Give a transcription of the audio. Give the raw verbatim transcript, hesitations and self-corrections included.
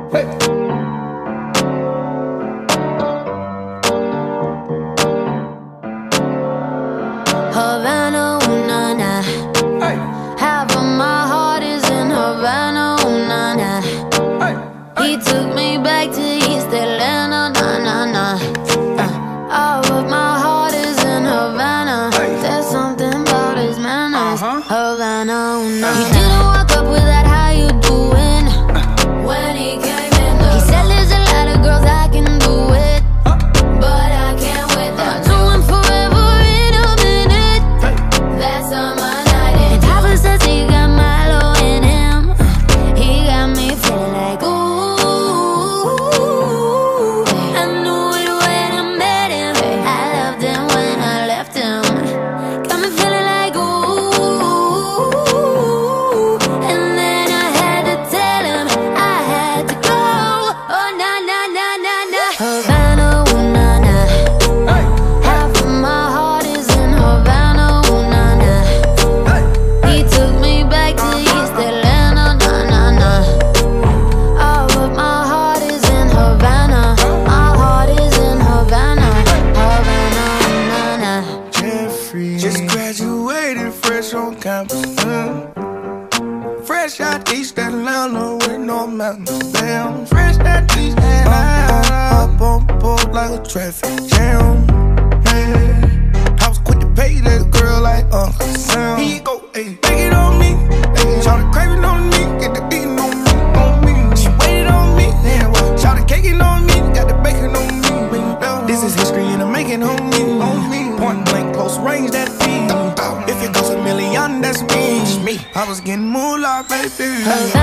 Havana, ooh, nah, nah. Hey. Half of my heart is in Havana, ooh, nah, nah. Hey. Hey. He took me back to East Atlanta, nah, nah, nah. Uh, all of my heart is in Havana. Hey. There's something about his manners. Uh-huh. Havana, ooh, nah, nah. He didn't walk up with that, how you doing? Uh. When he came in the he said there's a lot of girls I can do it, uh. but I can't with them. Uh. Doing forever in a minute. Hey. That's on my night. And Papa says he got Milo in him. He got me feeling like ooh. I knew it when I met him. I loved him when I left him. Got me feeling like ooh. And then I had to tell him I had to go. Oh nah nah nah nah nah. Havana, ooh nah nah. Hey. Half of my heart is in Havana, ooh nah nah. Hey. He took me back to East Atlanta, nah nah nah. All of my heart is in Havana. My heart is in Havana, Havana, ooh nah nah. Jeffrey just graduated fresh on campus. Mm. Fresh out East Atlanta with no mountains. Damn, fresh out East Atlanta. Up on board like a traffic jam. Man, I was quick to pay that girl like Uncle Sam. Here you go, ayy, take it on me. Ayy, shout the craving on me, get the beating on me, on me. She waited on me, yeah, well, shout the caking on me, got the bacon on me. This is history and I'm making on me, on me. Point blank, close range, that feed. If it goes a million, that's me. I was getting moolah, baby.